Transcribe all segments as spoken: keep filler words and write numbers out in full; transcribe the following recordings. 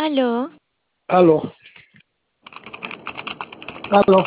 Aló. Aló, aló,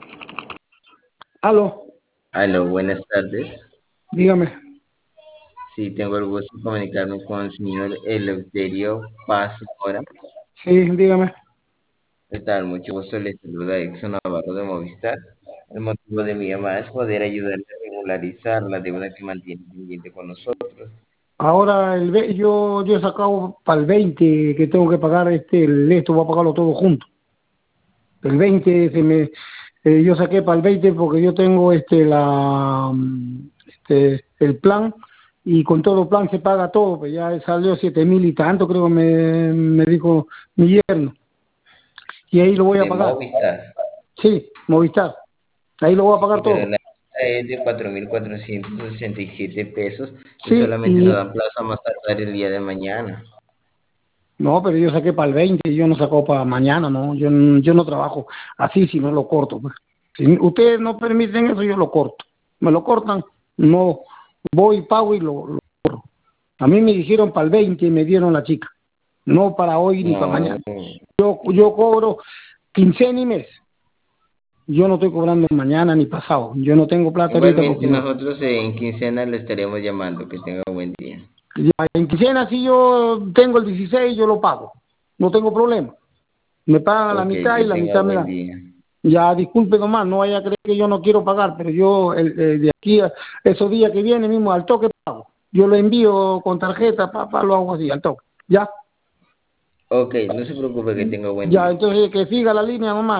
aló, Aló, buenas tardes. dígame. Sí, tengo el gusto de comunicarme con el señor Eleuterio Paz Mora. Sí, dígame. ¿Qué tal? Mucho gusto, le saluda Exxon Navarro de Movistar. El motivo de mi llamada es poder ayudarle a regularizar la deuda que mantiene pendiente con nosotros. Ahora el ve- yo yo he sacado para el veinte que tengo que pagar este el esto, voy a pagarlo todo junto. El veinte se me eh, yo saqué para el veinte porque yo tengo este la mm, este el plan y con todo el plan se paga todo, pues ya salió siete mil y tanto creo que me, me dijo mi yerno y ahí lo voy a De pagar. Movistar. Sí, Movistar. Ahí lo voy a Sí, pagar pero todo. la tasa es de cuatro mil cuatrocientos sesenta y siete pesos y Sí, solamente nos y dan plazo a más tardar el día de mañana. no, pero yo saqué para el veinte, yo no saco para mañana, no, yo, n- yo no trabajo así si no lo corto. Pues. Si ustedes no permiten eso, yo lo corto. Me lo cortan, no voy, pago y lo, lo corro. A mí me dijeron para el veinte y me dieron la chica, no para hoy ni para No, mañana. Yo, yo cobro quincena y mes. Yo no estoy cobrando mañana ni pasado. Yo no tengo plata ahorita porque igualmente no. nosotros en quincena le estaremos llamando. Que tenga buen día. Ya, en quincena si yo tengo el dieciséis, yo lo pago. No tengo problema. Me pagan la Ok, mitad y que la tenga mitad me buen dan. día. Ya, disculpe nomás, no vaya a creer que yo no quiero pagar, pero yo el, el de aquí a esos días que vienen mismo al toque pago. Yo lo envío con tarjeta, papá, lo hago así, al toque. Ya, Ok, no se preocupe, que tenga buen ya, día. entonces que siga la línea nomás.